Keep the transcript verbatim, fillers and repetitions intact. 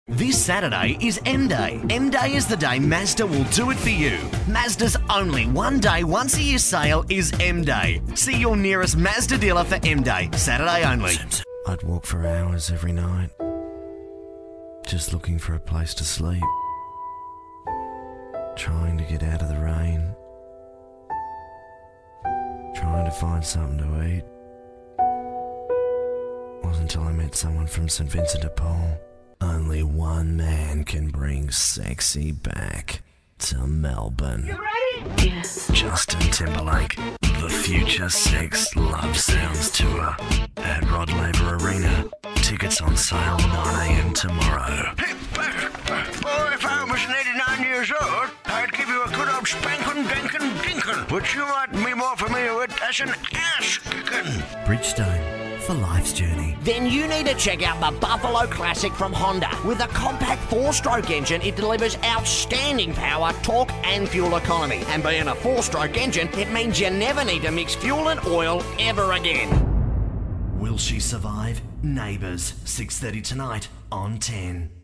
This Saturday is M-Day. M-Day is the day Mazda will do it for you. Mazda's only one-day, once-a-year sale is M-Day. See your nearest Mazda dealer for M-Day, Saturday only. I'd walk for hours every night, just looking for a place to sleep, trying to get out of the rain, trying to find something to eat. Wasn't until I met someone from St Vincent de Paul. Only one man can bring sexy back to Melbourne. You ready? Yes. Justin Timberlake, the Future Sex Love Sounds Tour at Rod Laver Arena. Tickets on sale nine a m tomorrow. Oh, if I was eighty-nine years old, I'd give you a good old spankin' dankin' dinkin', which you might be more familiar with as an ass kickin'. Bridgestone, for life's journey. Then you need to check out the Buffalo Classic from Honda. With a compact four-stroke engine, it delivers outstanding power, torque, and fuel economy. And being a four-stroke engine, it means you never need to mix fuel and oil ever again. Will she survive? Neighbours, six thirty tonight on ten.